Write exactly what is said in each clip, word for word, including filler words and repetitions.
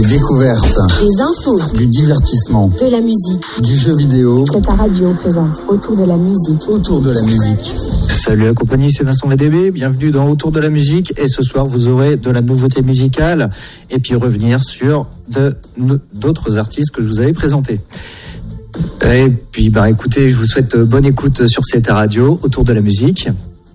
Des découvertes, des infos, du divertissement, de la musique, du jeu vidéo. C'est ta radio présente Autour de la musique. Autour de la musique. Salut la compagnie, c'est Vincent V D B, bienvenue dans Autour de la musique. Et ce soir, vous aurez de la nouveauté musicale et puis revenir sur de, d'autres artistes que je vous avais présentés. Et puis, bah, écoutez, je vous souhaite bonne écoute sur cette radio, Autour de la musique.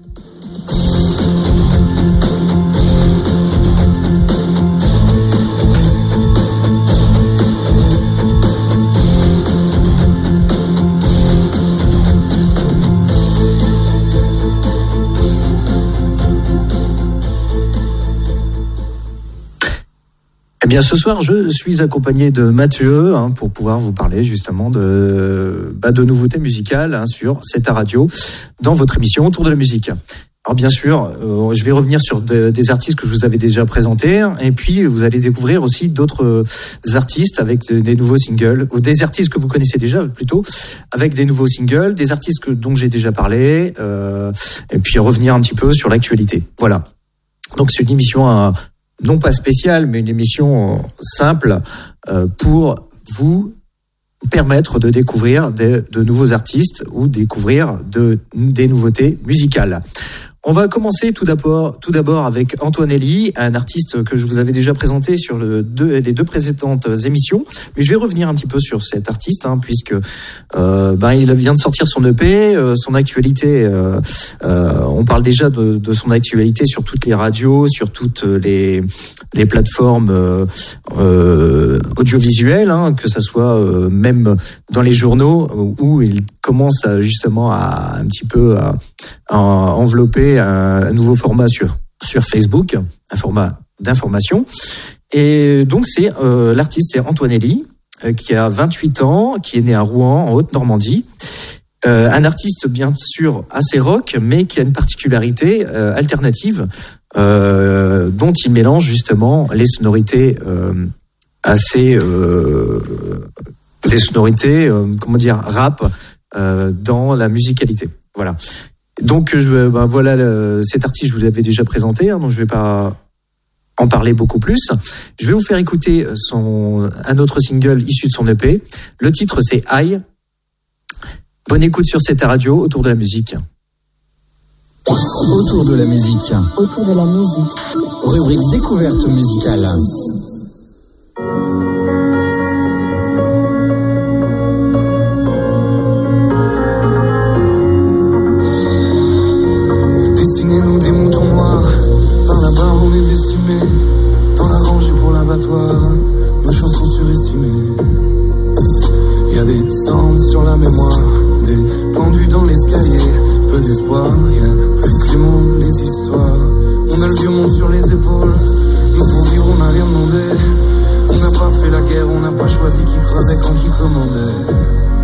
Eh bien, ce soir, je suis accompagné de Mathieu hein, pour pouvoir vous parler justement de, bah, de nouveautés musicales hein, sur cette radio dans votre émission Autour de la musique. Alors bien sûr, euh, je vais revenir sur de, des artistes que je vous avais déjà présentés et puis vous allez découvrir aussi d'autres artistes avec de, des nouveaux singles, ou des artistes que vous connaissez déjà plutôt, avec des nouveaux singles, des artistes que, dont j'ai déjà parlé, euh, et puis revenir un petit peu sur l'actualité. Voilà. Donc c'est une émission à non pas spéciale, mais une émission simple euh, pour vous permettre de découvrir de, de nouveaux artistes ou découvrir de, des nouveautés musicales. On va commencer tout d'abord, tout d'abord avec Antoine Elie, un artiste que je vous avais déjà présenté sur le deux, les deux précédentes émissions. Mais je vais revenir un petit peu sur cet artiste, hein, puisque euh, ben, il vient de sortir son E P, euh, son actualité. Euh, euh, on parle déjà de, de son actualité sur toutes les radios, sur toutes les, les plateformes euh, euh, audiovisuelles, hein, que ça soit euh, même dans les journaux où il commence à, justement à un petit peu à, à envelopper un nouveau format sur, sur Facebook, un format d'information. Et donc, c'est euh, l'artiste, c'est Antoine Elie, euh, qui a vingt-huit ans, qui est né à Rouen, en Haute-Normandie. Euh, un artiste, bien sûr, assez rock, mais qui a une particularité euh, alternative, euh, dont il mélange justement les sonorités euh, assez... Euh, des sonorités, euh, comment dire, rap, euh, dans la musicalité. Voilà. Donc, je, ben voilà, le, cet artiste, je vous l'avais déjà présenté, hein, donc je vais pas en parler beaucoup plus. Je vais vous faire écouter son, un autre single issu de son E P. Le titre, c'est Aïe. Bonne écoute sur cette radio, Autour de la musique. Autour de la musique. Autour de la musique. Rubrique découverte musicale. Dessinez-nous des moutons noirs, par là-bas on est décimés, dans la rangée pour l'abattoir, nos chansons surestimées. Y a des cendres sur la mémoire, des pendus dans l'escalier, peu d'espoir, y a plus que les mots, les histoires. On a le vieux monde sur les épaules, nous pour vivre on n'a rien demandé. On n'a pas fait la guerre, on n'a pas choisi qui crevait quand qui commandait.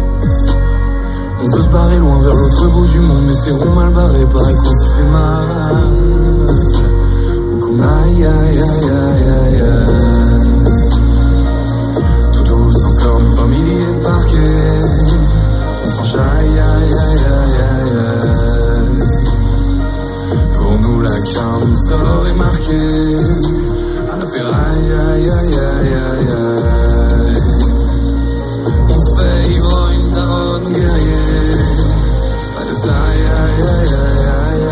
On veut se barrer loin vers l'autre bout du monde, mais c'est rond mal barré, pareil qu'on s'y fait mal. Ou qu'on aille, aïe, aïe, aïe, aïe, aïe. Tout douce encore, par milliers parqués. On s'enchaille, aïe, aïe, aïe, aïe, aïe. Pour nous, la carte nous sort est marquée. À la ferraille, aïe, aïe, aïe, aïe, aïe. On fait ivre une daronne guerrier. Aïe, aïe, aïe, aïe,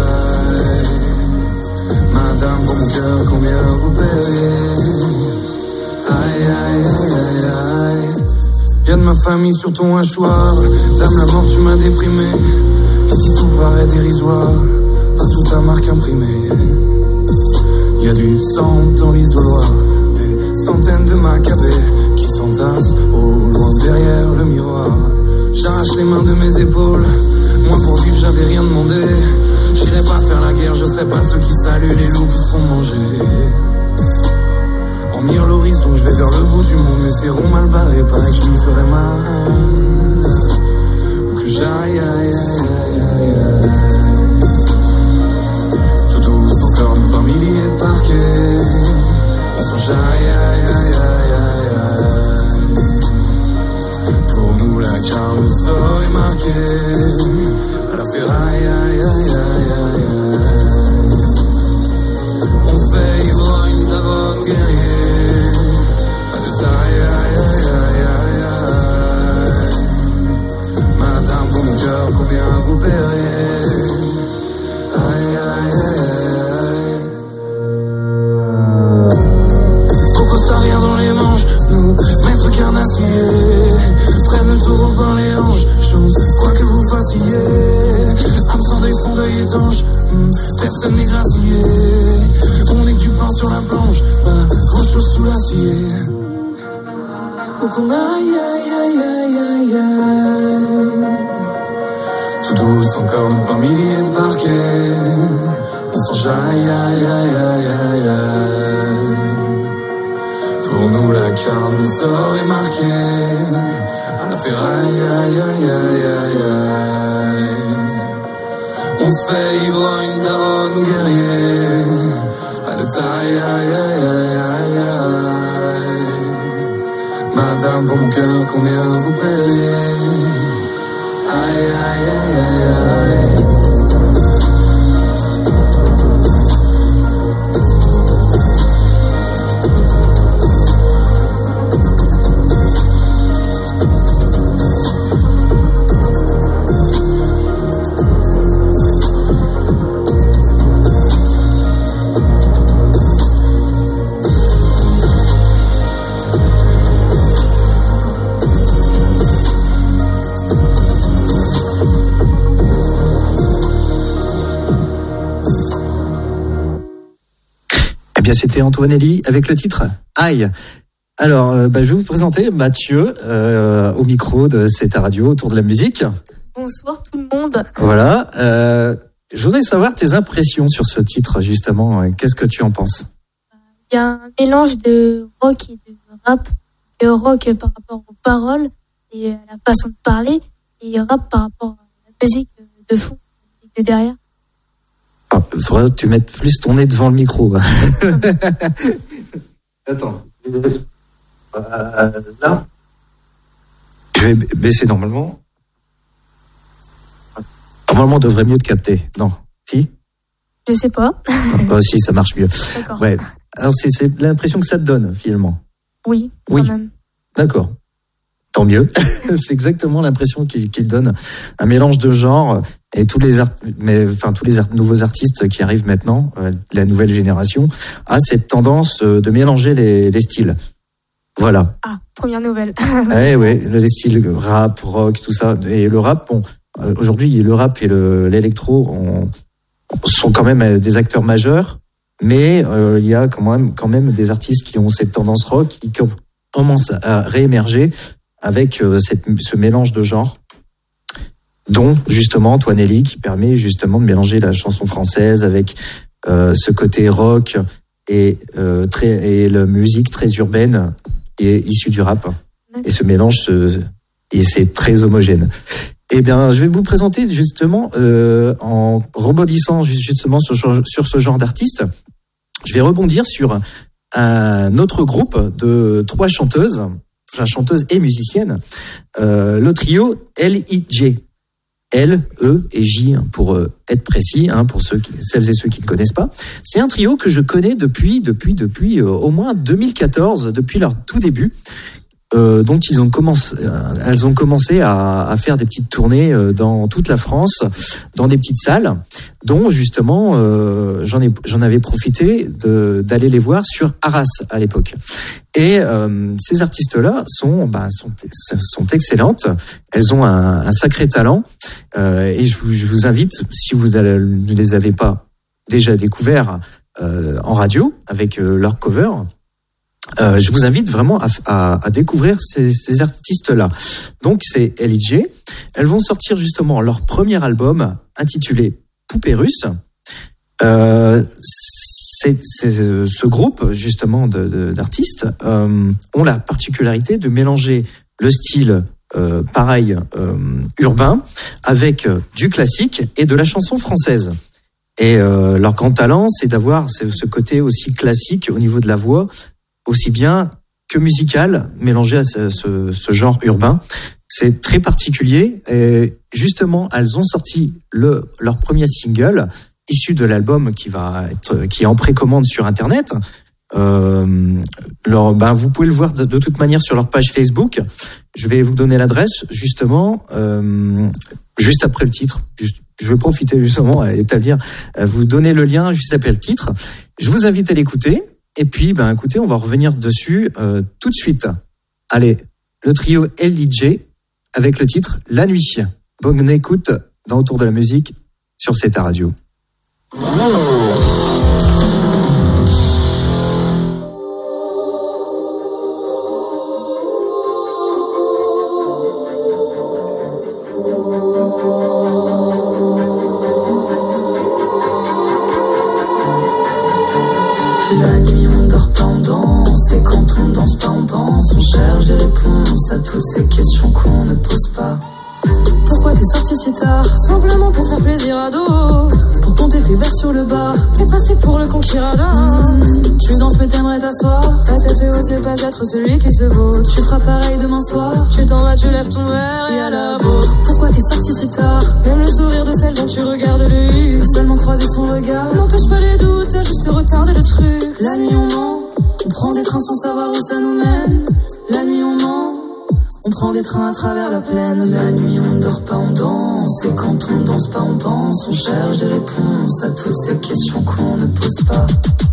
aïe. Madame, pour mon cœur, combien vous payez? Aïe, aïe, aïe, aïe, aïe. Y'a de ma famille sur ton hachoir. Dame, la mort, tu m'as déprimé. Ici, tout paraît dérisoire. Partout, ta marque imprimée. Y'a du sang dans l'isoloir. Des centaines de macabées qui s'entassent au loin derrière le miroir. J'arrache les mains de mes épaules. Moi pour vivre j'avais rien demandé. J'irai pas faire la guerre, je serai pas de ceux qui saluent les loups qui se font manger. En mire l'horizon, je vais vers le bout du monde, mais c'est rond mal barré, paraît que je m'y ferais mal. Ou que j'aille, aïe, aïe, aïe, aïe. Tout douce encore par milliers de parquets. On s'enchaille, aïe, aïe, aïe, aïe, aïe. Pour nous la carte nous sort est marquée. À la ferraille, aïe, aïe, aïe, aïe, aïe. On fait ivre une daronne guerrier. blanche, hum, personne n'est gracié. On est que du pain sur la planche, pas grand chose sous l'acier. Où qu'on aille, aïe, aïe, aïe, aïe, aïe. Tout douce encore par milliers de parquets. On s'enjaille, aïe, aïe, aïe, aïe, aïe. Pour nous la carte du sort est marquée. À la ferraille, aïe, aïe, aïe, aïe, aïe. On se fait ivre, une daronne guerrier. Pas de taille, aïe, aïe, aïe, aïe, aïe. Madame, pour mon cœur, combien vous payez? Aïe, aïe, aïe, aïe, aïe. Eh bien, c'était Antoinelli avec le titre Aïe. Alors, euh, bah, je vais vous présenter Mathieu euh, au micro de cette radio autour de la musique. Bonsoir tout le monde. Voilà. Euh, je voudrais savoir tes impressions sur ce titre, justement. Qu'est-ce que tu en penses? Il y a un mélange de rock et de rap. Et rock par rapport aux paroles et à la façon de parler, et rap par rapport à la musique de fond et de derrière. Il ah, faudrait que tu mettes plus ton nez devant le micro. Attends. Euh, là. Je vais baisser normalement. Normalement, on devrait mieux te capter. Non. Si? Je sais pas. Oh, si, ça marche mieux. D'accord. Ouais. Alors, c'est, c'est l'impression que ça te donne, finalement. Oui, oui. Quand même. D'accord. Tant mieux. C'est exactement l'impression qu'il, qu'il donne. Un mélange de genres et tous les art, mais enfin tous les art, nouveaux artistes qui arrivent maintenant, euh, la nouvelle génération, a cette tendance euh, de mélanger les, les styles. Voilà. Ah, première nouvelle. Eh ouais, les styles rap, rock, tout ça. Et le rap, bon, euh, aujourd'hui, le rap et le, l'électro ont, sont quand même des acteurs majeurs, mais euh, il y a quand même, quand même des artistes qui ont cette tendance rock qui commencent à réémerger avec euh, cette, ce mélange de genres, dont justement Antoinelli, qui permet justement de mélanger la chanson française avec euh, ce côté rock et, euh, très, et la musique très urbaine qui est issue du rap. Et ce mélange, se, et c'est très homogène. Eh bien, je vais vous présenter justement, euh, en rebondissant justement sur, sur ce genre d'artiste, je vais rebondir sur un autre groupe de trois chanteuses, enfin, chanteuses et musiciennes, euh, le trio L I J. L, E et J, pour euh, être précis, hein, pour ceux qui, celles et ceux qui ne connaissent pas. C'est un trio que je connais depuis, depuis, depuis euh, au moins deux mille quatorze, depuis leur tout début. Euh, donc ils ont commencé, euh, elles ont commencé à, à faire des petites tournées euh, dans toute la France, dans des petites salles, dont justement euh, j'en ai, j'en avais profité de, d'aller les voir sur Arras à l'époque. Et euh, ces artistes-là sont, bah, sont, sont excellentes. Elles ont un, un sacré talent. Euh, et je vous, je vous invite, si vous ne les avez pas déjà découverts euh, en radio avec euh, leur cover. Euh, je vous invite vraiment à, à, à découvrir ces, ces artistes-là. Donc, c'est L I J. Elles vont sortir justement leur premier album intitulé Poupée russe. Euh, c'est, c'est, ce groupe, justement, de, de, d'artistes euh, ont la particularité de mélanger le style euh, pareil euh, urbain avec du classique et de la chanson française. Et euh, leur grand talent, c'est d'avoir ce, ce côté aussi classique au niveau de la voix, aussi bien que musical, mélangé à ce, ce, ce genre urbain. C'est très particulier. Et justement, elles ont sorti le, leur premier single, issu de l'album qui va être, qui est en précommande sur Internet. Euh, leur, ben, vous pouvez le voir de, de toute manière sur leur page Facebook. Je vais vous donner l'adresse, justement, euh, juste après le titre. Juste, je vais profiter justement à établir, à vous donner le lien juste après le titre. Je vous invite à l'écouter. Et puis, ben, écoutez, on va revenir dessus euh, tout de suite. Allez, le trio L I J avec le titre La Nuit. Bonne écoute dans Autour de la musique sur cette radio. La nuit on dort pas, on danse, et quand on danse pas on pense, on cherche des réponses à toutes ces questions qu'on ne pose pas. Pourquoi t'es sorti si tard? Simplement pour faire plaisir à d'autres, pour compter tes verres sur le bar. T'es passé pour le con qui radonne. Tu danses mais t'aimerais t'asseoir, ta tête est haute, ne pas être celui qui se vaut. Tu feras pareil demain soir, tu t'en vas, tu lèves ton verre et à la vôtre. Pourquoi t'es sorti si tard? Même le sourire de celle dont tu regardes le U, pas seulement croiser son regard n'empêche pas les doutes, t'as juste retardé le truc. La nuit on ment, on prend des trains sans savoir où ça nous mène. La nuit on ment, on prend des trains à travers la plaine. La nuit on dort pas, on danse, et quand on danse pas on pense, on cherche des réponses à toutes ces questions qu'on ne pose pas.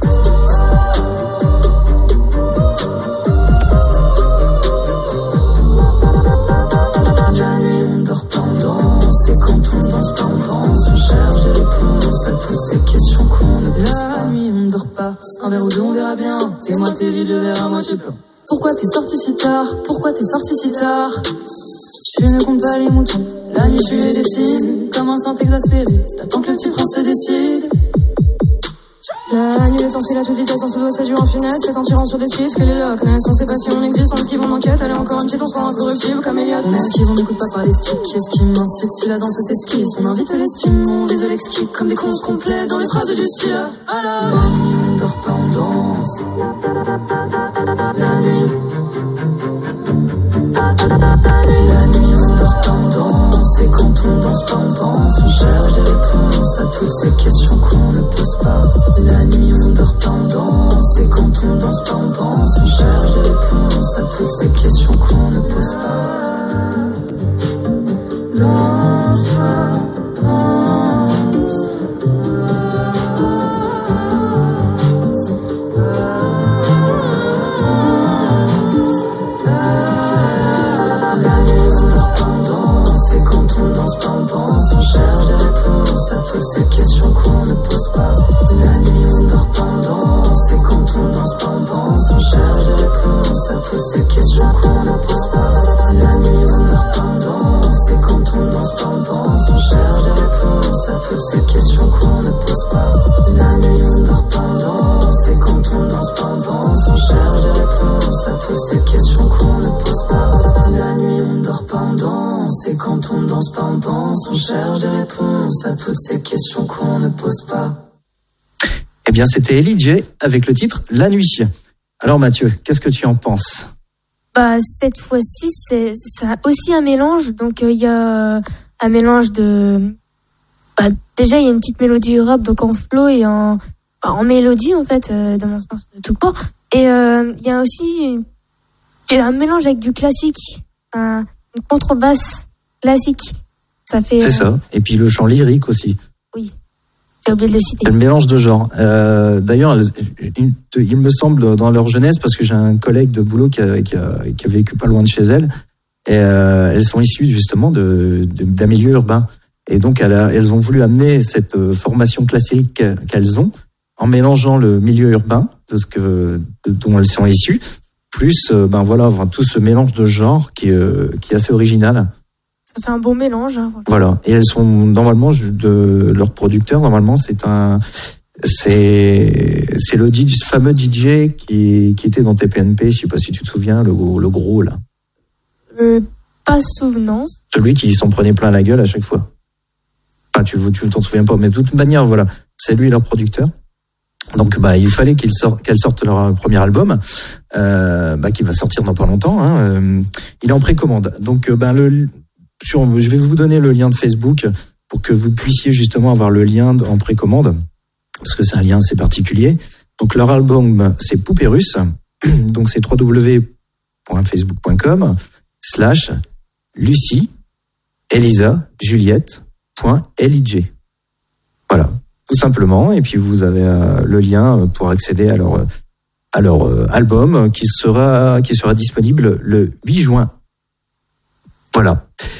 La nuit on dort pas, on danse, et quand on danse pas on pense, on cherche des réponses à toutes ces questions qu'on ne pose pas. La nuit on dort pas, un verre ou deux on verra bien, t'es moi t'es vide, le verre à moitié plein. Pourquoi t'es sorti si tard? Pourquoi t'es sorti si tard? Tu ne comptes pas les moutons, la nuit tu les dessines comme un saint exaspéré, t'attends que le petit prince se décide. La nuit le temps file à toute vitesse, on se doit se jouer en finesse, c'est en tirant sur des skiffs que les là connaissent. On sait pas si on existe, on esquive, on enquête, allez encore une petite, on se rend incorruptible comme Eliade. On esquive, on n'écoute pas parler skip, qui est-ce qui m'incite si la danse s'esquisse? On invite l'estime, on vise l'exquis comme des cons complets dans les phrases du style. À la nuit on dort pas, on danse. La nuit La nuit on dort pas, on danse, et quand on danse pas on pense, on cherche des réponses à toutes ces questions qu'on ne pose pas. La nuit on dort pas, on danse, et quand on danse pas on pense, on cherche des réponses à toutes ces questions qu'on ne pose pas. Danse pas, danse. Toutes ces questions qu'on ne pose pas. La nuit on dort pas, on danse, et quand on danse pas on pense, on cherche des réponses à toutes ces questions qu'on ne pose pas. La nuit on dort pas, on danse, et quand on danse pas on pense, on cherche des réponses à toutes ces questions qu'on ne pose pas. La nuit on dort pas, on danse, et quand on danse pas on pense, on cherche des réponses à toutes ces questions qu'on ne pose pas. La nuit on dort pas, on danse, et quand on danse pas on pense, on cherche des réponses à toutes ces questions qu'on ne pose pas. Eh bien, c'était Ellie J avec le titre La Nuit. Alors Mathieu, qu'est-ce que tu en penses? Bah, cette fois-ci, c'est, c'est aussi un mélange. Donc, il euh, y a un mélange de... Bah, déjà, il y a une petite mélodie rap, donc en flow et en, bah, en mélodie, en fait, euh, dans mon sens de tout court. Et il euh, y a aussi une, un mélange avec du classique, un, une contrebasse classique. Ça fait, c'est euh... ça. Et puis le chant lyrique aussi. Oui. J'ai oublié de le citer. Le mélange de genres. Euh, d'ailleurs, il, il me semble, dans leur jeunesse, parce que j'ai un collègue de boulot qui a, qui a, qui a vécu pas loin de chez elles, et euh, elles sont issues justement de, de, d'un milieu urbain. Et donc, elles, a, elles ont voulu amener cette formation classique qu'elles ont, en mélangeant le milieu urbain, de ce que, de, dont elles sont issues, plus ben voilà, enfin, tout ce mélange de genres qui, euh, qui est assez original. Ça fait un bon mélange. Hein, voilà. Et elles sont normalement de leur producteur. Normalement, c'est un, c'est, c'est le D J, fameux D J qui, qui était dans T P N P. Je sais pas si tu te souviens, le, le gros là. Euh, pas souvenance. Celui qui s'en prenait plein la gueule à chaque fois. Enfin, tu, tu t'en souviens pas, mais de toute manière, voilà, c'est lui leur producteur. Donc, bah, il fallait qu'ils sortent, qu'elles sortent leur premier album, euh, bah, qui va sortir dans pas longtemps. Hein. Euh, il est en précommande. Donc, euh, bah, le Sur, je vais vous donner le lien de Facebook pour que vous puissiez justement avoir le lien en précommande, parce que c'est un lien assez particulier. Donc leur album, c'est Poupée Russe, donc c'est www.facebook.com slash Lucie Elisa Juliette.lij. Voilà, tout simplement. Et puis vous avez euh, le lien pour accéder à leur, à leur euh, album qui sera, qui sera disponible le huit juin. Voilà.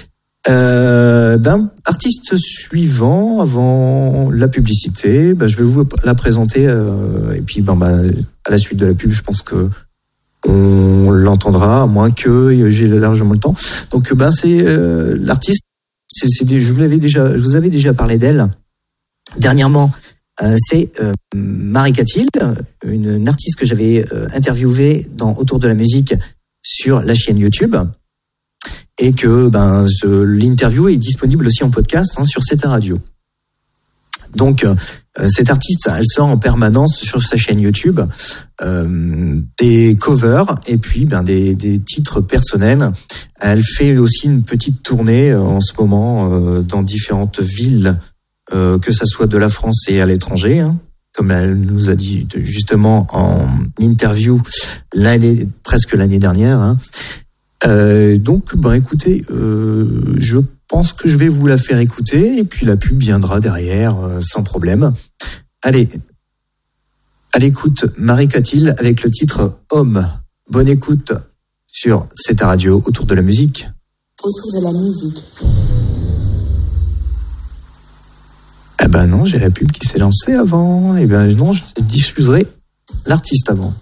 Euh, ben, artiste suivant, avant la publicité, ben, je vais vous la présenter euh, et puis ben, ben, à la suite de la pub, je pense que on l'entendra, à moins que j'ai largement le temps. Donc ben, c'est euh, l'artiste, c'est, c'est des, je vous l'avais déjà, je vous avais déjà parlé d'elle dernièrement. Euh, c'est euh, Marie Catil, une, une artiste que j'avais euh, interviewée dans Autour de la musique sur la chaîne YouTube. Et que ben ce, l'interview est disponible aussi en podcast hein, sur C'était Radio. Donc euh, cette artiste, elle sort en permanence sur sa chaîne YouTube euh, des covers et puis ben des, des titres personnels. Elle fait aussi une petite tournée euh, en ce moment euh, dans différentes villes, euh, que ça soit de la France et à l'étranger. Hein, comme elle nous a dit justement en interview l'année presque l'année dernière. Hein. Euh, donc, ben écoutez, euh, je pense que je vais vous la faire écouter et puis la pub viendra derrière euh, sans problème. Allez, à l'écoute, Marie Catil avec le titre Homme. Bonne écoute sur C'était Radio, autour de la musique. Autour de la musique. Eh ben non, j'ai la pub qui s'est lancée avant. Eh ben non, je diffuserai l'artiste avant.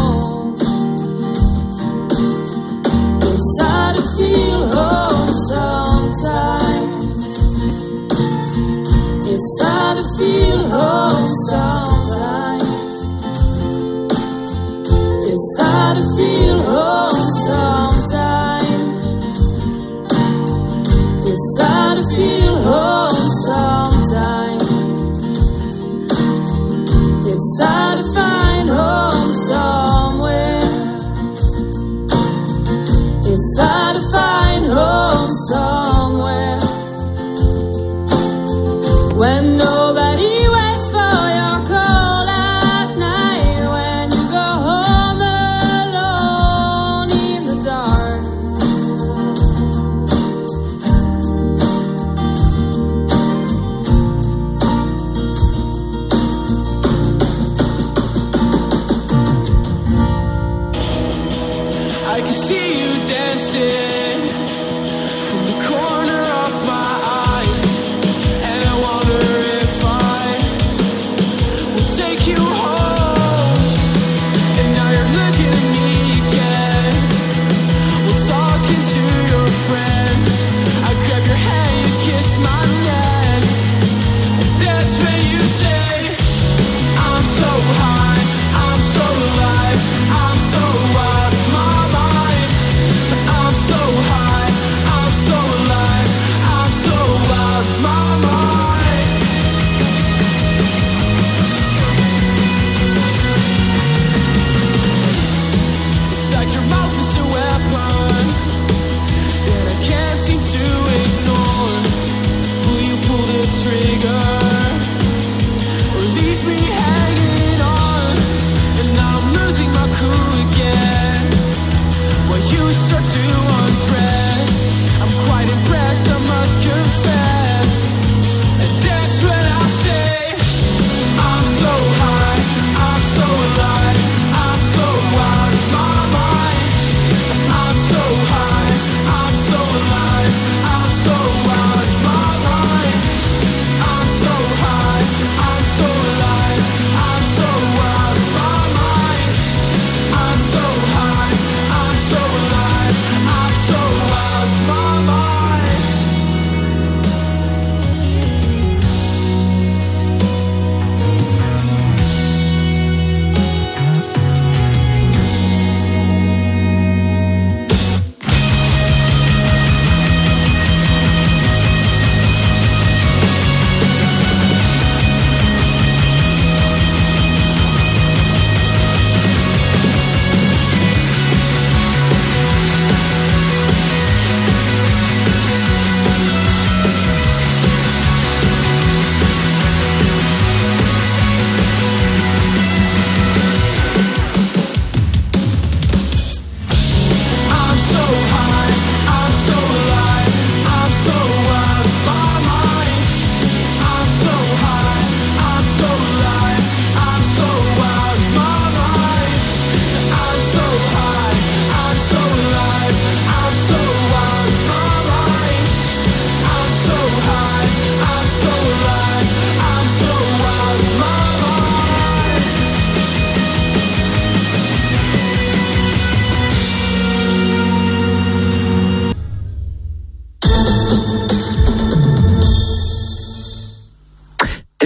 Feel home, so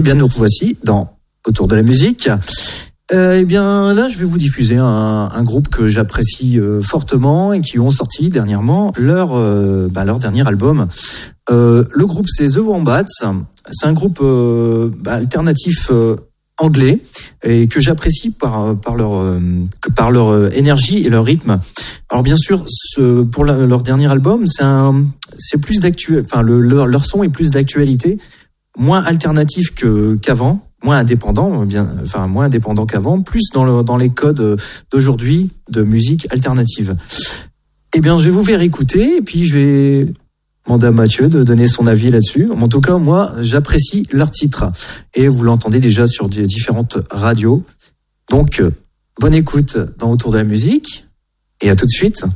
bien, nous revoici dans Autour de la musique. Euh, eh bien, là, je vais vous diffuser un, un groupe que j'apprécie euh, fortement et qui ont sorti dernièrement leur, euh, bah, leur dernier album. Euh, le groupe, c'est The Wombats. C'est un groupe euh, bah, alternatif euh, anglais et que j'apprécie par par leur euh, que par leur énergie et leur rythme. Alors bien sûr, ce, pour la, leur dernier album, c'est un c'est plus d'actuel. Enfin, le, leur leur son est plus d'actualité, moins alternatif que qu'avant. Moins indépendant, bien, enfin moins indépendant qu'avant, plus dans le, dans les codes d'aujourd'hui de musique alternative. Eh bien, je vais vous faire écouter et puis je vais demander à Mathieu de donner son avis là-dessus. En tout cas, moi, j'apprécie leur titre et vous l'entendez déjà sur différentes radios. Donc, bonne écoute dans Autour de la musique et à tout de suite.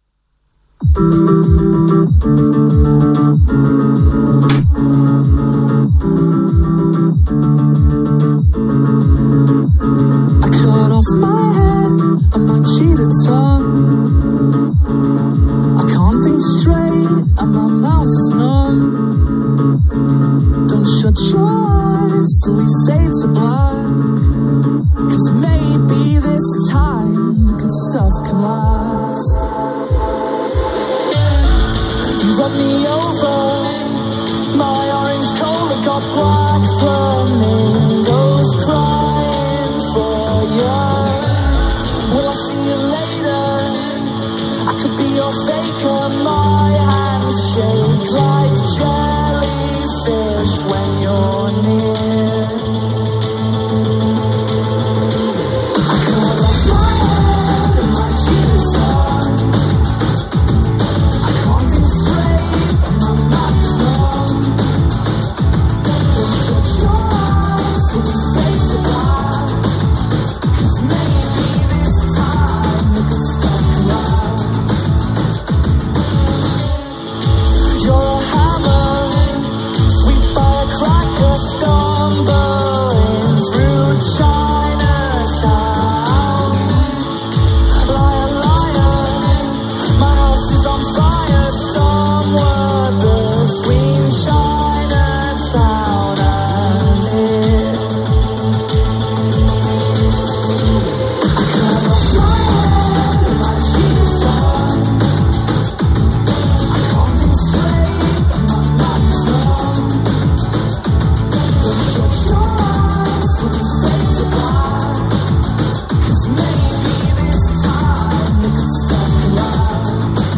My head and my cheated tongue. I can't think straight and my mouth is numb. Don't shut your eyes till we fade to black, 'cause maybe this time the good stuff can last. You run me over, my orange cola got black flamingos crying for you. Will I see you later? I could be your faker. My hands shake like jellyfish when you're near. I cut off my head and my cheeks on. I can't think straight and my mouth is numb. Don't shut your eyes till we fade to black, 'cause maybe this time the good stuff can last. You're a hammer, sweet by a cracker, stumbling through Chinatown. Liar, liar, my house is on fire somewhere between Chinatown and here. I cut off my head and my cheeks on. I can't think straight and my mouth is numb. Don't shut your eyes till we fade to black, 'cause maybe this time the good stuff can last.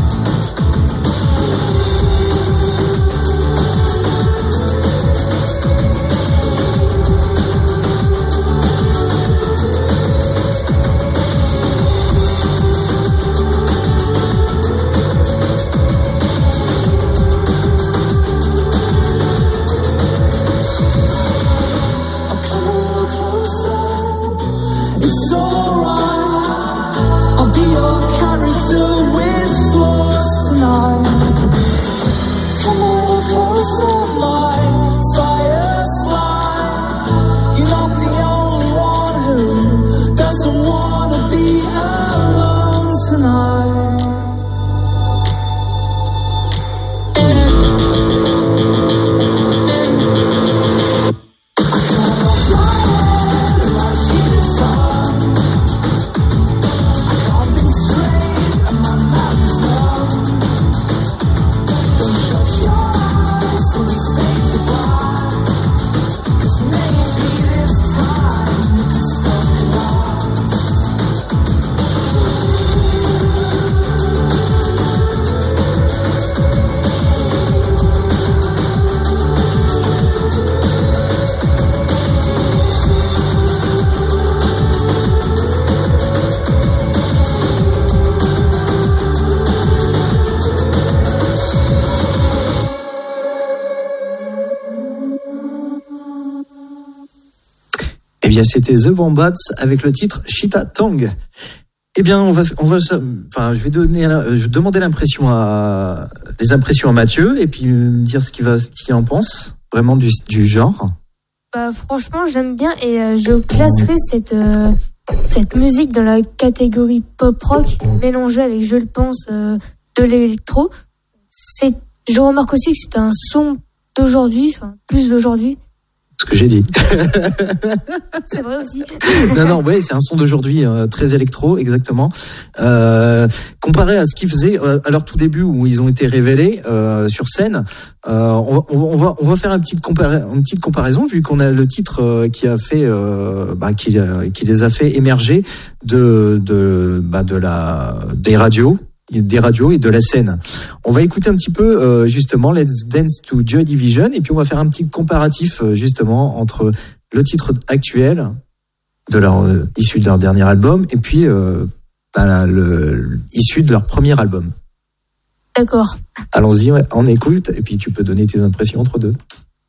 I'll come a little closer. It's alright. I'll be your character with force tonight. Come a little closer, my firefly. You're not the only one who doesn't wanna be alone tonight. Eh bien, c'était The Wombats avec le titre Chita Tang. Eh bien, on va, on va, enfin, je vais donner, je vais demander l'impression à, les impressions à Mathieu et puis me dire ce qu'il va, ce qu'il en pense vraiment du, du genre. Bah, franchement, j'aime bien et euh, je classerai cette, euh, cette musique dans la catégorie pop-rock mélangée avec, je le pense, euh, de l'électro. C'est, je remarque aussi que c'est un son d'aujourd'hui, enfin, plus d'aujourd'hui, Ce que j'ai dit. C'est vrai aussi. non, non, ouais, c'est un son d'aujourd'hui euh, très électro, exactement. Euh, comparé à ce qu'ils faisaient euh, à leur tout début où ils ont été révélés euh, sur scène, euh, on, on va on va faire une petite compara- une petite comparaison vu qu'on a le titre euh, qui a fait euh, bah, qui euh, qui les a fait émerger de de bah, de la des radios. des radios et de la scène. On va écouter un petit peu euh, justement Let's Dance to Joy Division et puis on va faire un petit comparatif euh, justement entre le titre actuel de leur euh, issu de leur dernier album et puis euh, bah, la, le, issu de leur premier album. D'accord. Allons-y, on écoute et puis tu peux donner tes impressions entre deux.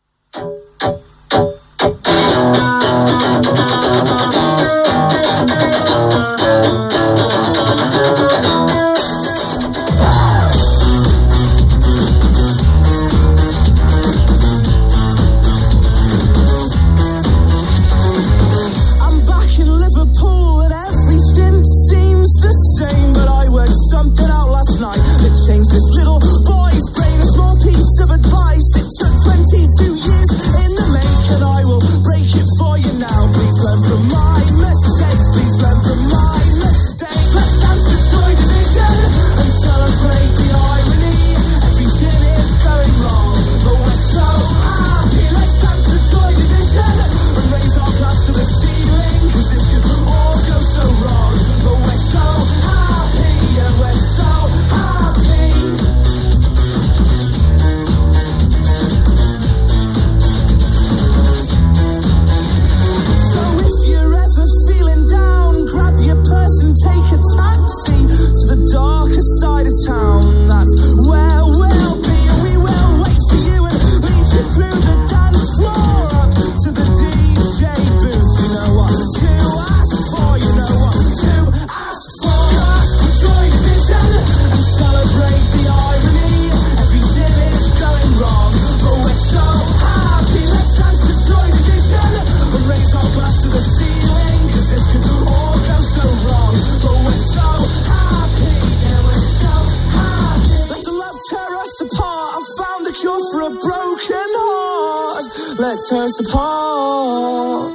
Tear us apart.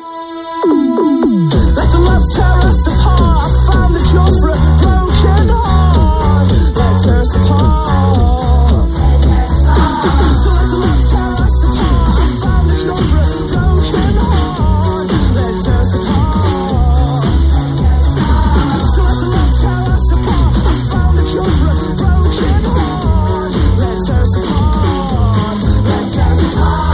Let the love tear us apart. I found the cure for a broken heart. Let tear us apart. So let the love tear us apart. I found the cure for a broken heart. Let tear us apart. So let the love tear us apart. I found the cure for a broken heart. Let tear us apart. Let tear us apart.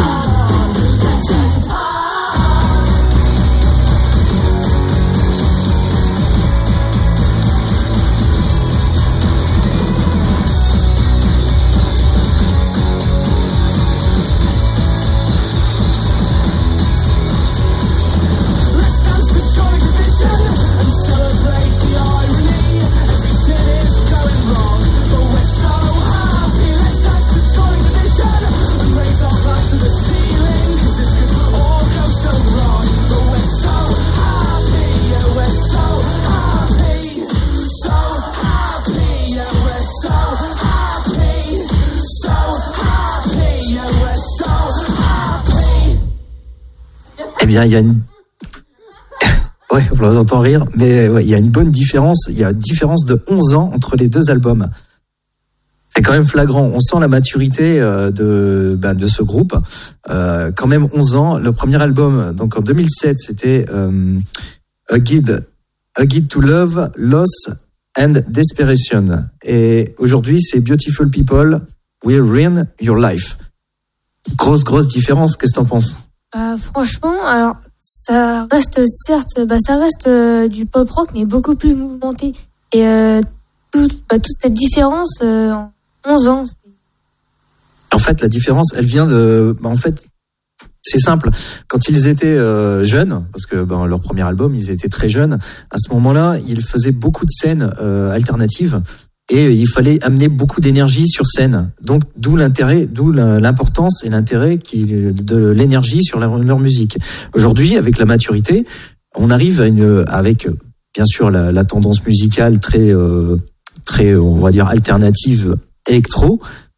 Eh bien, il y a une... ouais, on vous entend rire, mais ouais, il y a une bonne différence. Il y a une différence de onze ans entre les deux albums. C'est quand même flagrant. On sent la maturité euh, de, ben, de ce groupe. Euh, quand même onze ans. Le premier album, donc en deux mille sept, c'était euh, A Guide, A Guide to Love, Loss and Desperation. Et aujourd'hui, c'est Beautiful People Will Ruin Your Life. Grosse, grosse différence. Qu'est-ce que t'en penses? Euh, franchement, alors ça reste certes, bah ça reste euh, du pop rock, mais beaucoup plus mouvementé. Et euh, tout, bah, toute cette différence euh, en onze ans. En fait, la différence, elle vient de, bah, en fait, c'est simple. Quand ils étaient euh, jeunes, parce que ben, leur premier album, ils étaient très jeunes. À ce moment-là, ils faisaient beaucoup de scènes euh, alternatives. Et il fallait amener beaucoup d'énergie sur scène. Donc, d'où l'intérêt, d'où l'importance et l'intérêt qui, de l'énergie sur leur, leur musique. Aujourd'hui, avec la maturité, on arrive à une, avec, bien sûr, la, la tendance musicale très, euh, très, on va dire, alternative électro.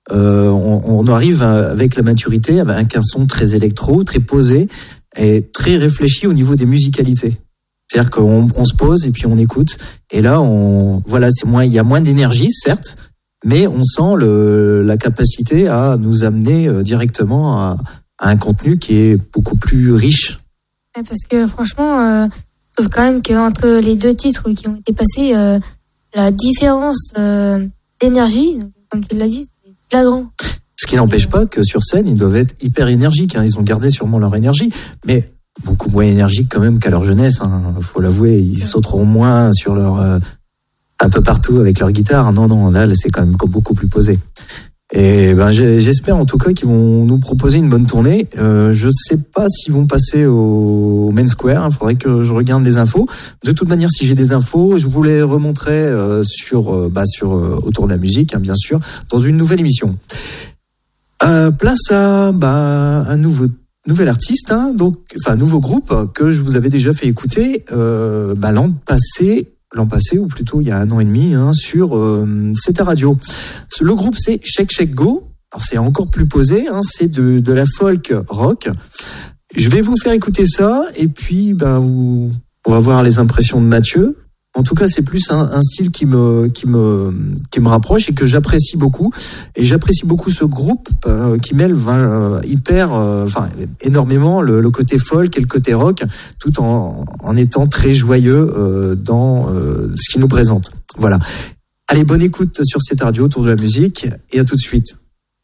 euh, on, on arrive à, avec la maturité avec un son très électro, très posé et très réfléchi au niveau des musicalités. C'est-à-dire qu'on on se pose et puis on écoute. Et là, on voilà, c'est moins, il y a moins d'énergie, certes, mais on sent le, la capacité à nous amener euh, directement à, à un contenu qui est beaucoup plus riche. Ouais, parce que franchement, euh, je trouve quand même qu'entre les deux titres qui ont été passés, euh, la différence euh, d'énergie, comme tu l'as dit, c'est flagrant. Ce qui n'empêche pas que sur scène, ils doivent être hyper énergiques. Hein. Ils ont gardé sûrement leur énergie, mais beaucoup moins énergiques quand même qu'à leur jeunesse. Hein. Faut l'avouer, ils sauteront moins sur leur euh, un peu partout avec leur guitare. Non, non, là, c'est quand même beaucoup plus posé. Et ben, j'espère en tout cas qu'ils vont nous proposer une bonne tournée. Euh, je ne sais pas s'ils vont passer au Main Square. Il faudrait que je regarde les infos. De toute manière, si j'ai des infos, je vous les remonterai euh, sur, euh, bah, sur euh, autour de la musique, hein, bien sûr, dans une nouvelle émission. Euh, place à bah, un nouveau nouvel artiste, hein, donc enfin nouveau groupe que je vous avais déjà fait écouter euh, bah, l'an passé. L'an passé, ou plutôt il y a un an et demi, hein, sur euh, C T Radio. Le groupe, c'est Shake Shake Go. Alors, c'est encore plus posé, hein, c'est de, de la folk rock. Je vais vous faire écouter ça, et puis ben, vous, on va voir les impressions de Mathieu. En tout cas, c'est plus un, un style qui me, qui, me, qui me rapproche et que j'apprécie beaucoup. Et j'apprécie beaucoup ce groupe euh, qui mêle euh, hyper, euh, enfin, énormément le, le côté folk et le côté rock, tout en, en étant très joyeux euh, dans euh, ce qu'il nous présente. Voilà. Allez, bonne écoute sur cette radio autour de la musique et à tout de suite.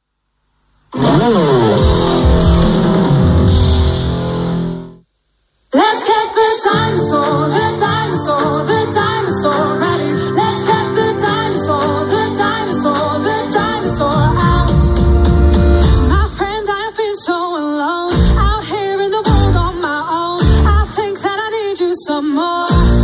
Let's get the dinosaur, the dinosaur, the dinosaur ready. Let's get the dinosaur, the dinosaur, the dinosaur out. My friend, I have been so alone, out here in the world on my own. I think that I need you some more.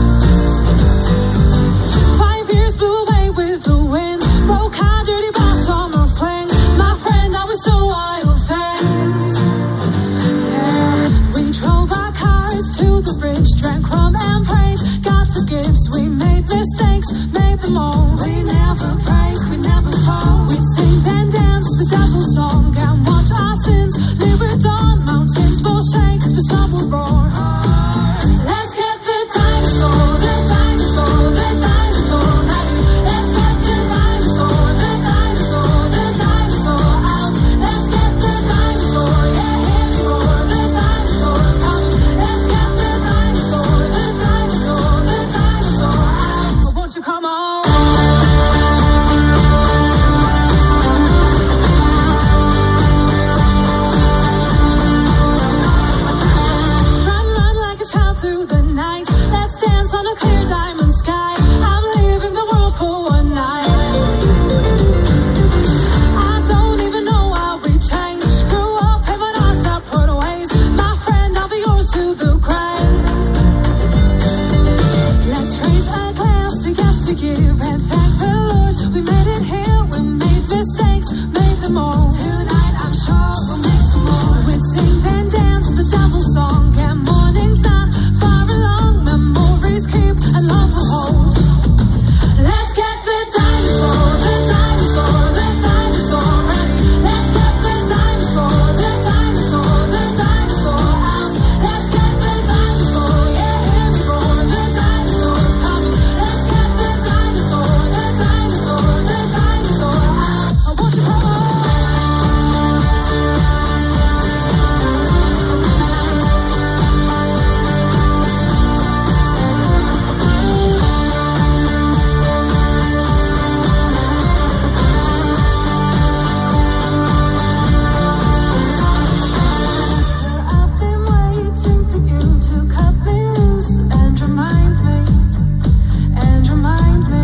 Five years blew away with the wind, broke our dirty bar summer fling. My friend, I was so wild things. Yeah, we drove our cars to the bridge, drank rum and prayed. God forgives, we made mistakes, made them all. We never break, we never fall. We sing and dance the devil's song and watch our sins live at dawn. Mountains will shake, the sun will roar. Let's get the dinosaur, the dinosaur, the dinosaur ready. Let's get the dinosaur, the dinosaur, the dinosaur out. Let's get the dinosaur, yeah, here we go. The dinosaur's coming. Let's get the dinosaur, the dinosaur, the dinosaur out. So won't you come on? Run, run like a child through the night. Let's dance on a clear diamond sky. I'm leaving the world for one night. I don't even know why we changed. Grew up having our separate ways. My friend, I'll be yours to the grave. Let's raise a glass to yes to give and thank the Lord. We made it here, we made mistakes, made them all. Tonight I'm sure we'll make some more. We sing and dance the devil's song and morning's not far along. Memories keep and love will hold. Let's get the dinosaur, the dinosaur, the dinosaur ready. Let's get the dinosaur, the dinosaur, the dinosaur out. Let's get the dinosaur, yeah, here we go. The dinosaur's coming. Let's get the dinosaur, the dinosaur, the dinosaur out. I want you to come on. I've been waiting for you to cut me loose and remind me, and remind me.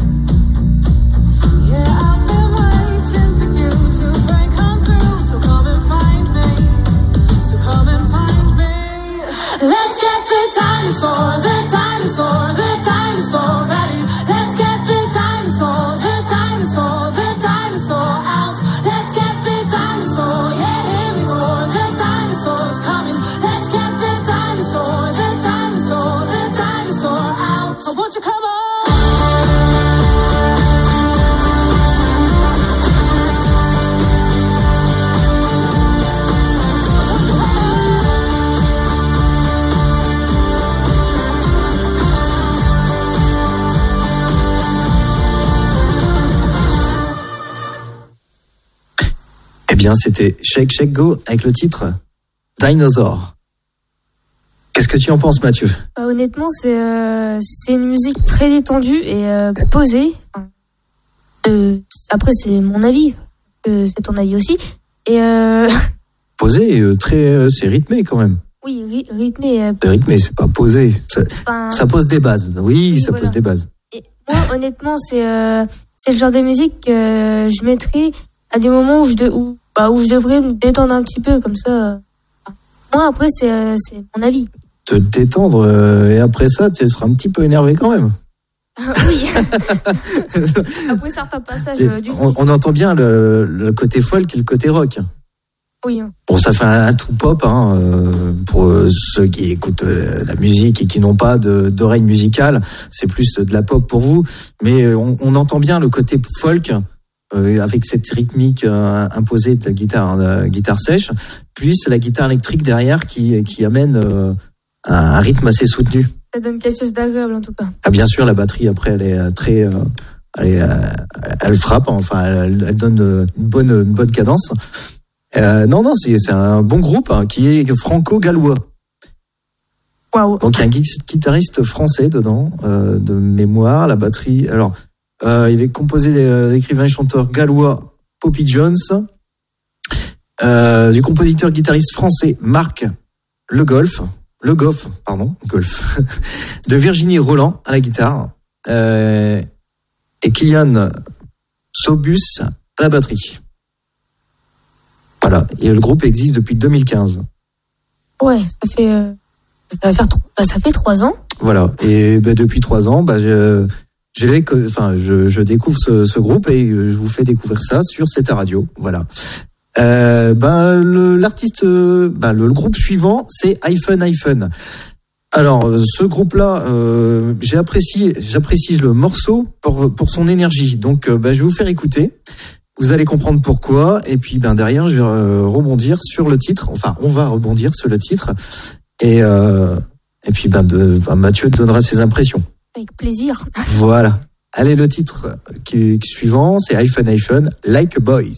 Yeah, I've been waiting for you to break on through. So come and find me, so come and find me. Let's get the dinosaur, the dinosaur, the dinosaur ready. Let's get the dinosaur, the dinosaur, the dinosaur out. Let's get the dinosaur, yeah, here we go. The dinosaur's coming. Let's get the dinosaur, the dinosaur, the dinosaur out. So won't you come on? bien, c'était Shake Shake Go avec le titre Dinosaur. Qu'est-ce que tu en penses, Mathieu ? Bah, honnêtement, c'est euh, c'est une musique très détendue et euh, posée. Enfin, euh, après, c'est mon avis. Euh, c'est ton avis aussi. Et euh... Posé, euh, très, euh, c'est rythmé quand même. Oui, ry- rythmé. Euh... C'est rythmé, c'est pas posé. Ça, enfin... ça pose des bases. Oui, oui ça voilà. pose des bases. Et moi, honnêtement, c'est euh, c'est le genre de musique que je mettrais à des moments où je de, où bah, où je devrais me détendre un petit peu comme ça. Moi, après, c'est euh, c'est mon avis. Te détendre euh, et après ça, tu seras un petit peu énervé quand même. Oui. Après certains passages Et euh, du on, on entend bien le, le côté folk et le côté rock. Oui. Bon, ça fait un, un tout pop hein, euh, pour euh, ceux qui écoutent euh, la musique et qui n'ont pas de, d'oreille musicale. C'est plus de la pop pour vous, mais euh, on, on entend bien le côté folk euh, avec cette rythmique euh, imposée de la guitare, de la guitare sèche, puis la guitare électrique derrière qui, qui amène euh, un, un rythme assez soutenu. Ça donne quelque chose d'agréable en tout cas. Ah, bien sûr, la batterie après, elle est très, euh, elle, est, euh, elle frappe, enfin, elle, elle donne une bonne, une bonne cadence. Euh, non, non, c'est, c'est un bon groupe hein, qui est franco-gallois. Waouh. Donc il y a un guitariste français dedans, euh, de mémoire, la batterie. Alors, euh, il est composé d'écrivain et chanteur gallois Poppy Jones, euh, du compositeur guitariste français Marc Le Golf. Le Goff, pardon, Golf, de Virginie Roland à la guitare, euh, et Kylian Sobus à la batterie. Voilà, et le groupe existe depuis deux mille quinze. Ouais, ça fait, euh, ça va faire, ça fait trois ans. Voilà, et ben, depuis trois ans, bah, je, j'ai, enfin, je, je découvre ce, ce groupe et je vous fais découvrir ça sur cette radio. Voilà. Euh, ben le, l'artiste, ben le, le groupe suivant, c'est Hyphen Hyphen. Alors ce groupe-là, euh, j'ai apprécié, j'apprécie le morceau pour pour son énergie. Donc euh, ben, je vais vous faire écouter. Vous allez comprendre pourquoi. Et puis ben derrière, je vais euh, rebondir sur le titre. Enfin, on va rebondir sur le titre. Et euh, et puis ben, de, ben Mathieu donnera ses impressions. Avec plaisir. Voilà. Allez, le titre qui, qui suivant, c'est Hyphen Hyphen, Like a Boy.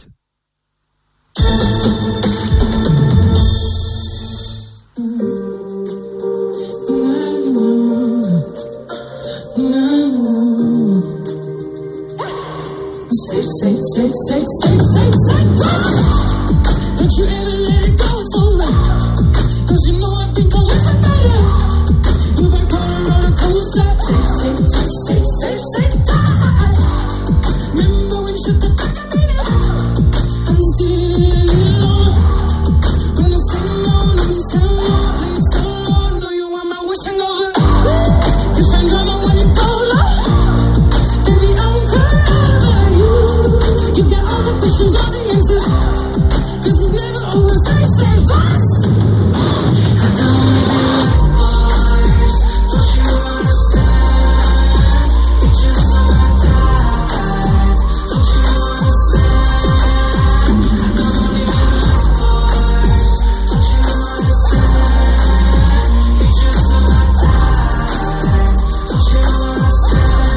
Say, say, say, say, say, say, don't you ever let it go, it's over. Cause you know I think I was better. You might call it roller coaster. Say, say, say, say, say, gosh. Remember when you shook the fuck up, I'm still alone. When I sing on, I'm telling you, play it so low. Know you want my wish hangover. Your friends are the one you go low. Baby, I'm cover you. You got all the questions, all the answers. Cause it's never over, say, say, boss. I don't even like boys. Don't you understand? It's just so I die. Don't you understand? I don't even like boys. Don't you understand? It's just so I die. Don't you understand?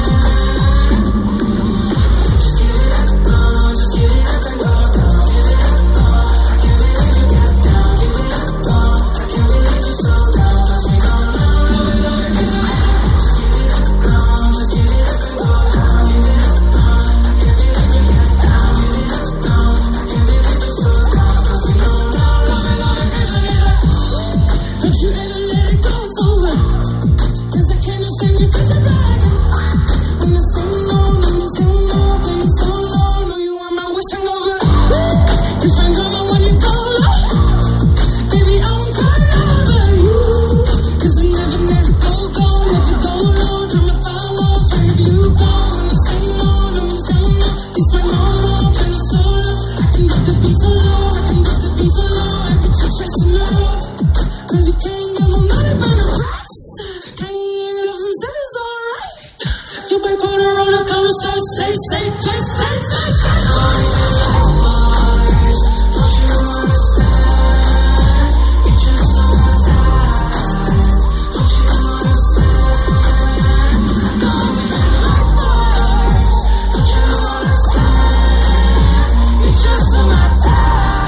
Just give it up, no, just give it up and go down. Give it up, no, I can't believe you got down. Give it up, no, I can't believe you so down. Cause we gon' love, love it, love it, cause we just give it up, no, just give it up and go down. Give it up, no, I can't believe you got down. Give it up, no, I can't believe you so down. Cause we gon' love, love it, love it, cause we just don't you ever let it go, it's over. Cause I can't stand you face it back. When I sing on, I'm sing on, play it so low. Know you want my wish hangover. Your friends are the one you go low. Baby, I'm caught over you. Cause I never, never go, go, never go low. Turn my fire walls, wherever you go. When I sing on, I'm telling you, it's my motto, play it so low. I can get the beat so low, I can get the beat so low. I can touch your so low. Cause you can't give them nothing but a price. Can't you love some stuff is alright. You might put a roller coaster, say, say, say, say, say, say. I don't even like boys. Don't you understand? It's just so I die. Don't you understand? I don't even like boys. Don't you understand? It's just so I die.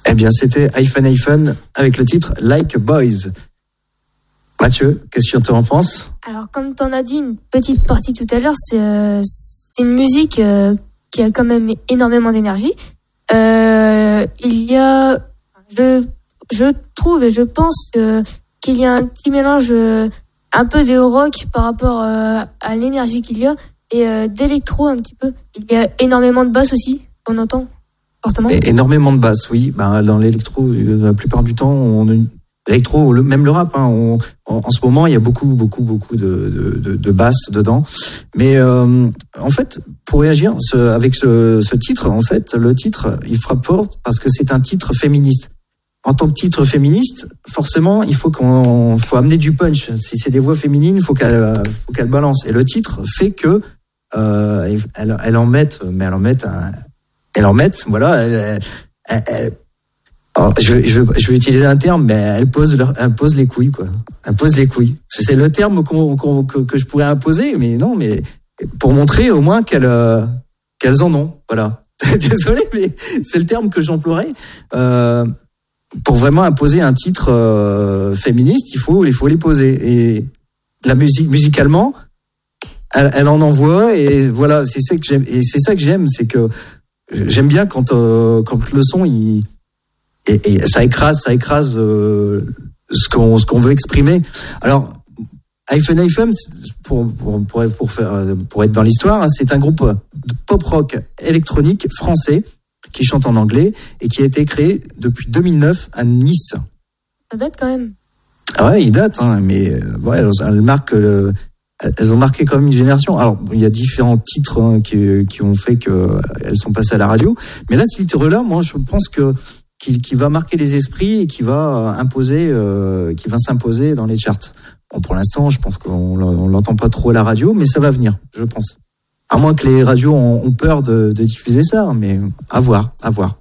Eh bien, c'était iPhone iPhone avec le titre Like Boys. Mathieu, qu'est-ce que tu en penses? Alors, comme tu en as dit une petite partie tout à l'heure, c'est, euh, c'est une musique euh, qui a quand même énormément d'énergie. Euh, il y a, je, je trouve et je pense que, qu'il y a un petit mélange euh, un peu de rock par rapport euh, à l'énergie qu'il y a et euh, d'électro un petit peu. Il y a énormément de basse aussi, on entend fortement. Et énormément de basse, oui. Ben, dans l'électro, la plupart du temps, on l'électro, le, même le rap. Hein, on, en, en ce moment, il y a beaucoup, beaucoup, beaucoup de, de, de, de basse dedans. Mais euh, en fait, pour réagir ce, avec ce, ce titre, en fait, le titre, il frappe fort parce que c'est un titre féministe. En tant que titre féministe, forcément, il faut qu'on, faut amener du punch. Si c'est des voix féminines, il faut qu'elles, faut qu'elles balancent. Et le titre fait que euh, elle, elle en mette, mais elle en mette, un, elle en mette, voilà. Elle, elle, elle, alors, je, je, je vais utiliser un terme, mais elle pose, leur, elle pose les couilles, quoi. Elle pose les couilles. C'est le terme qu'on, qu'on, que, que je pourrais imposer, mais non, mais pour montrer au moins qu'elles, euh, qu'elles en ont, voilà. Désolé, mais c'est le terme que j'emploierais. Euh, Pour vraiment imposer un titre euh, féministe, il faut, il faut les poser. Et la musique, musicalement, elle, elle en envoie. Et voilà, c'est ça que j'aime. Et c'est ça que j'aime, c'est que j'aime bien quand, euh, quand le son, il, et, et ça écrase, ça écrase euh, ce qu'on, ce qu'on veut exprimer. Alors, iPhone iPhone, pour, pour, pour, pour faire, pour être dans l'histoire, hein, c'est un groupe de pop rock électronique français qui chante en anglais et qui a été créé depuis deux mille neuf à Nice. Ça date quand même. Ah ouais, il date, hein, mais euh, ouais, elles, elles marquent, euh, elles ont marqué quand même une génération. Alors, il y a différents titres hein, qui, qui ont fait qu'elles sont passées à la radio, mais là, ce titre-là, moi, je pense que qui, qui va marquer les esprits et qui va imposer, euh, qui va s'imposer dans les charts. Bon, pour l'instant, je pense qu'on on l'entend pas trop à la radio, mais ça va venir, je pense. À moins que les radios ont, ont peur de, de diffuser ça, mais à voir, à voir.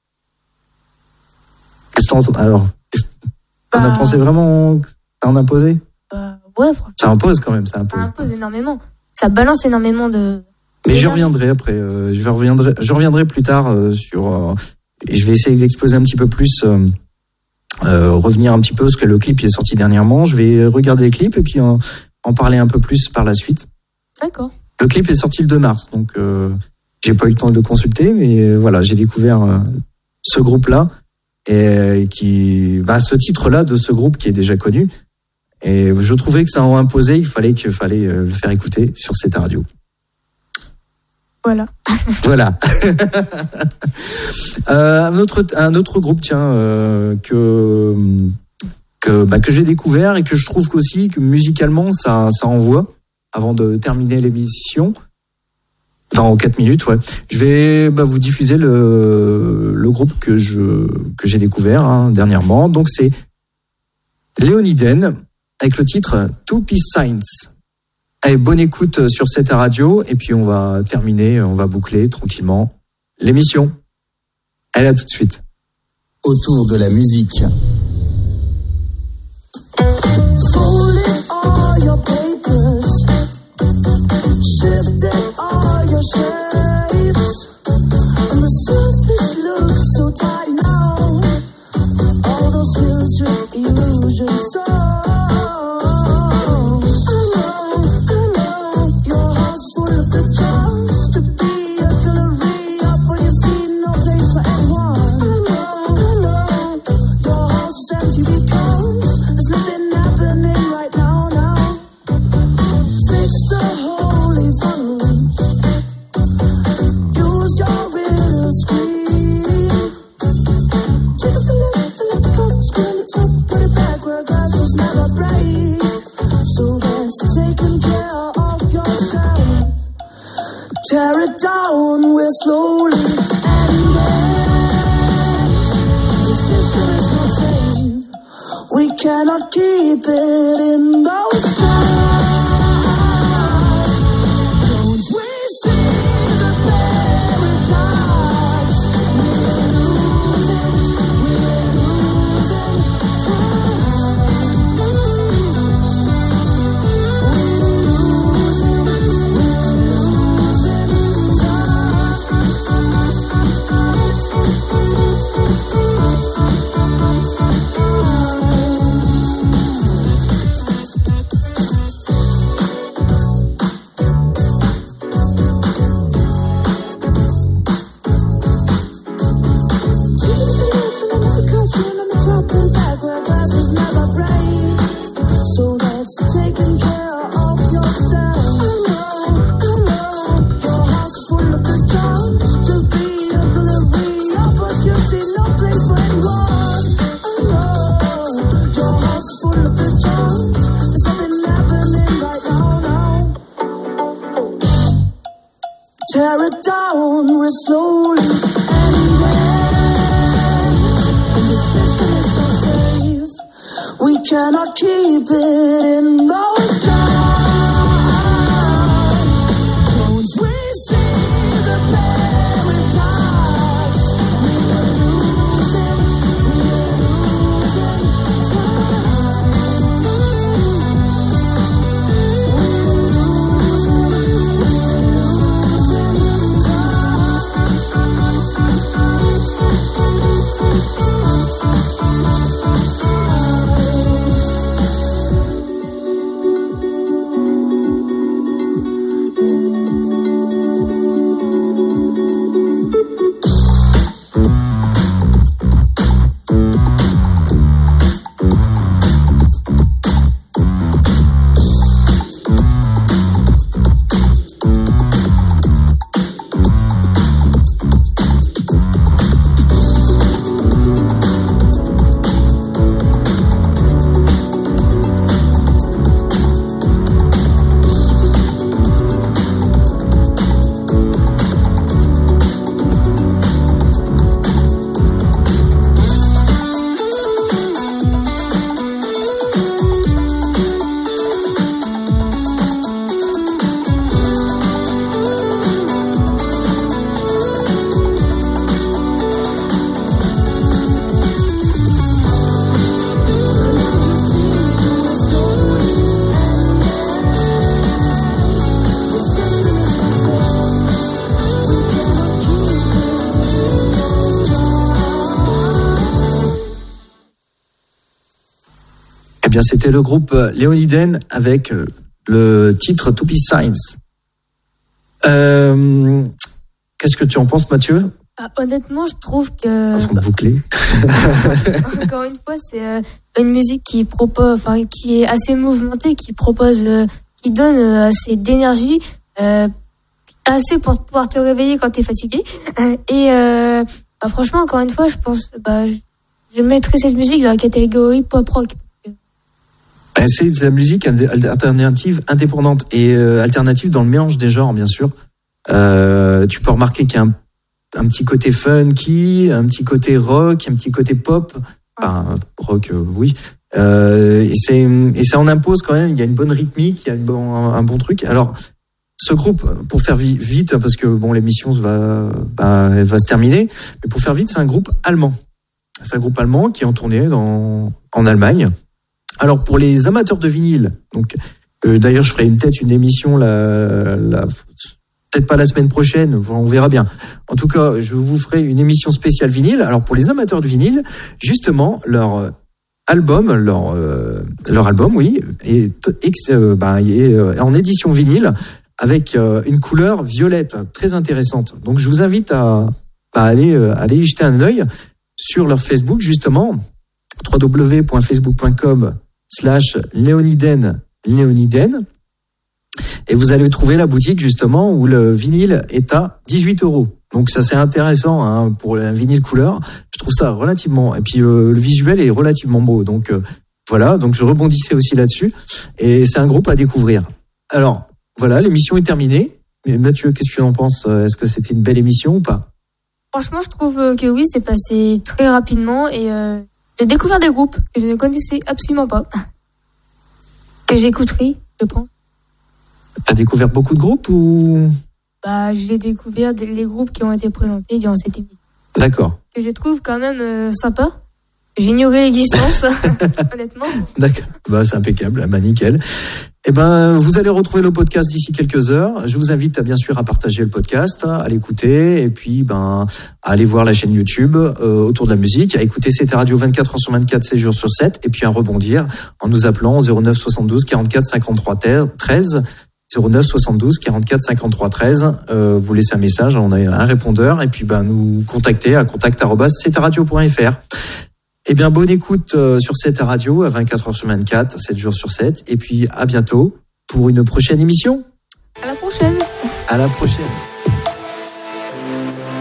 Qu'est-ce que t'en, alors, t'en bah, as pensé vraiment, t'en as imposé? Bah, ouais, franchement. Ça impose quand même, ça impose. Ça impose énormément. Ça balance énormément de. Mais je reviendrai après. Euh, je reviendrai, je reviendrai plus tard euh, sur. Euh, et je vais essayer d'exposer un petit peu plus, euh, euh, revenir un petit peu parce que le clip est sorti dernièrement. Je vais regarder le clip et puis en, en parler un peu plus par la suite. D'accord. Le clip est sorti le deux mars, donc euh, j'ai pas eu le temps de le consulter, mais euh, voilà, j'ai découvert euh, ce groupe-là et qui, bah, ce titre-là de ce groupe qui est déjà connu. Et je trouvais que ça en imposait, il fallait qu'il fallait euh, le faire écouter sur cette radio. Voilà. Voilà. euh, un autre un autre groupe, tiens, euh, que que bah, que j'ai découvert et que je trouve qu'aussi que musicalement ça ça envoie. Avant de terminer l'émission, dans quatre minutes, ouais, je vais bah, vous diffuser le, le groupe que je que j'ai découvert hein, dernièrement. Donc c'est Léoniden avec le titre Two Peace Signs. Allez, bonne écoute sur cette radio et puis on va terminer, on va boucler tranquillement l'émission. Allez, à tout de suite. Autour de la musique. Shifting all your shapes, and the surface looks so tight now. All those future illusions. So I know, I know, your heart's full of the chance to be a gallery up where you've seen no place for anyone. I know, I know, your house is empty because there's nothing happening right now. Now fix the holy funnels. Use your riddle screen. Take up the left, the left coat, screw the top, put it back where glass was never break. So that's taking care of yourself. Tear it down, we're slowly ending. The system is not safe. We cannot keep it in those stars. down, we're slowly ending. And the system is so safe, we cannot keep it in those jars. Don't we see the paradox? We are losing, we are losing time. Eh bien, c'était le groupe Léoniden avec le titre To Be Science. Euh, qu'est-ce que tu en penses, Mathieu? Ah, honnêtement, je trouve que... Enfin, bouclé. Encore une fois, c'est euh, une musique qui propose, enfin, qui est assez mouvementée, qui propose, euh, qui donne euh, assez d'énergie, euh, assez pour pouvoir te réveiller quand t'es fatigué. Et euh, bah, franchement, encore une fois, je pense, bah, je, je mettrais cette musique dans la catégorie pop rock. C'est de la musique alternative indépendante et euh, alternative dans le mélange des genres, bien sûr. Euh, tu peux remarquer qu'il y a un, un petit côté funky, un petit côté rock, un petit côté pop. Enfin, rock, euh, oui. Euh, et, c'est, et ça en impose quand même. Il y a une bonne rythmique, il y a une bon, un, un bon truc. Alors, ce groupe, pour faire vite, parce que bon, l'émission va, bah, elle va se terminer, mais pour faire vite, c'est un groupe allemand. C'est un groupe allemand qui est en tournée dans, en Allemagne. Alors pour les amateurs de vinyle, donc euh, d'ailleurs je ferai une tête une émission la, la peut-être pas la semaine prochaine, on verra bien. En tout cas, je vous ferai une émission spéciale vinyle. Alors pour les amateurs de vinyle, justement leur album, leur euh, leur album, oui, est, euh, bah, est euh, en édition vinyle avec euh, une couleur violette très intéressante. Donc je vous invite à, à aller euh, aller y jeter un œil sur leur Facebook justement. w w w point facebook point com slash Léoniden Léoniden et vous allez trouver la boutique justement où le vinyle est à dix-huit euros. Donc ça c'est intéressant hein, pour un vinyle couleur. Je trouve ça relativement et puis euh, le visuel est relativement beau. Donc euh, voilà, donc je rebondissais aussi là-dessus et c'est un groupe à découvrir. Alors voilà, l'émission est terminée. Mais Mathieu, qu'est-ce que tu en penses? Est-ce que c'était une belle émission ou pas? Franchement, je trouve que oui, c'est passé très rapidement et euh... j'ai découvert des groupes que je ne connaissais absolument pas. Que j'écouterai, je pense. T'as découvert beaucoup de groupes ou? Bah, j'ai découvert des, les groupes qui ont été présentés durant cette émission. D'accord. Que je trouve quand même euh, sympa. J'ignorais l'existence, honnêtement. D'accord. Bah, c'est impeccable. Bah, nickel. Eh ben, vous allez retrouver le podcast d'ici quelques heures. Je vous invite à bien sûr à partager le podcast, à l'écouter, et puis ben à aller voir la chaîne YouTube euh, autour de la musique, à écouter C T Radio vingt-quatre heures sur vingt-quatre, sept jours sur sept, et puis à rebondir en nous appelant au zéro neuf soixante-douze quarante-quatre cinquante-trois treize, zéro neuf soixante-douze quarante-quatre cinquante-trois treize. Euh, vous laissez un message, on a un répondeur, et puis ben nous contacter à contact arobase c t radio point f r. Eh bien, bonne écoute euh, sur C T Radio à vingt-quatre heures sur vingt-quatre, sept jours sur sept. Et puis, à bientôt pour une prochaine émission. À la prochaine. À la prochaine.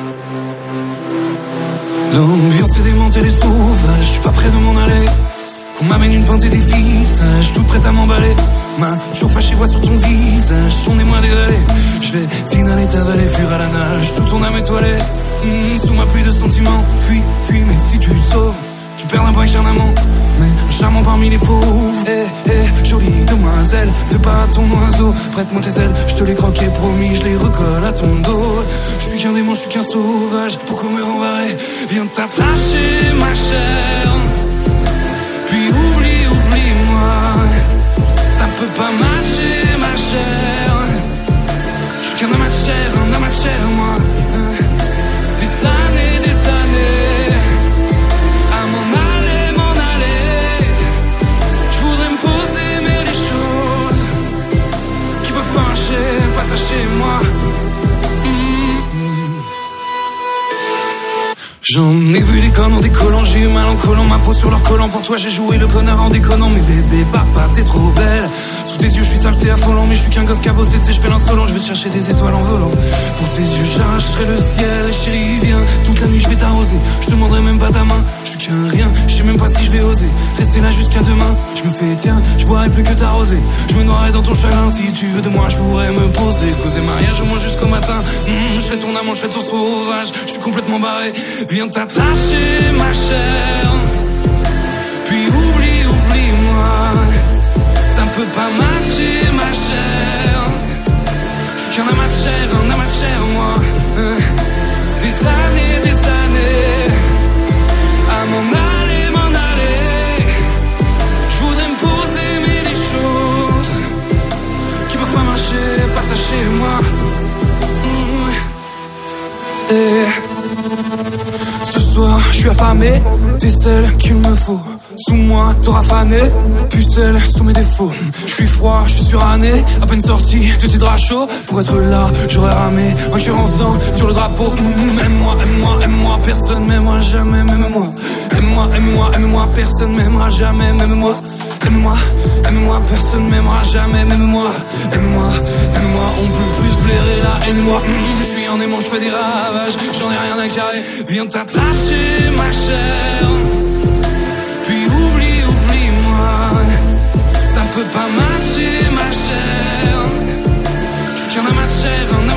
L'ambiance est démentée, les sauvages, je suis pas près de m'en aller. Qu'on m'amène une pinte et des visages, toute prête à m'emballer. Main toujours fâchée, voix sur ton visage, son émoi dégradé. Je vais t'inhaler ta vallée, fuir à la nage, tout ton âme étoilée. Mmh, sous ma pluie de sentiments, fuis, fuis, mais si tu te sauves, tu perds un break, j'ai un amant, mais un charmant parmi les fauves. Eh, eh, jolie demoiselle, fais pas ton oiseau, prête-moi tes ailes, je te les croquais, promis, je les recolle à ton dos. Je suis qu'un démon, je suis qu'un sauvage, pourquoi me rembarrer? Viens t'attacher, ma chère, puis oublie, oublie-moi. Ça peut pas marcher, ma chère. Je suis qu'un homme à chair, un homme à chair, moi. Des années, des années à m'en aller, m'en aller. Je voudrais me poser, mais les choses qui peuvent pas marcher, pas ça chez moi. J'en ai vu des connes en décollant, j'ai eu mal en collant ma peau sur leur collant. Pour toi j'ai joué le connard en déconnant. Mais bébé papa t'es trop belle. Sous tes yeux je suis sale c'est affolant. Mais je suis qu'un gosse cabossé, tu sais je fais l'insolent. Je vais te chercher des étoiles en volant. Pour tes yeux j'arracherai le ciel. Chérie viens, toute la nuit je vais t'arroser. Je te demanderai même pas ta main, je suis qu'un rien. Je sais même pas si je vais oser rester là jusqu'à demain. Je me fais tiens, je boirai plus que t'arroser. Je me noierai dans ton chagrin. Si tu veux de moi je pourrais me poser. Causer mariage au moins jusqu'au matin. mmh, Je serai ton amant, je serai ton sauvage. Je suis complètement barré. Viens t'attacher ma chère, puis oublie, oublie-moi. Ça peut pas marcher ma chère. Je suis qu'un homme à chair, un homme à chair moi. euh, Des années, des années à m'en aller, m'en aller. Je voudrais me poser mais les choses qui peuvent pas marcher, pas ça chez moi. mmh. Et ce soir, je suis affamé, t'es celle qu'il me faut. Sous moi, t'auras fané, pucelle sous mes défauts. Je suis froid, je suis suranné, à peine sorti de tes draps chauds. Pour être là, j'aurais ramé un cœur en sang sur le drapeau. mmh, Aime-moi, aime-moi, aime-moi, personne m'aimera jamais, même moi. Aime-moi, aime-moi, aime-moi, personne m'aimera jamais, même moi. Aime-moi, aime-moi, personne m'aimera jamais, même moi. Aime-moi, aime-moi, on peut plus blairer la haine, moi. mmh, Je suis en aimant, je fais des ravages, j'en ai rien à carrer. Viens t'attacher, ma chère, puis oublie, oublie-moi. Ça peut pas marcher, ma chère. Je suis qu'un homme à chair, un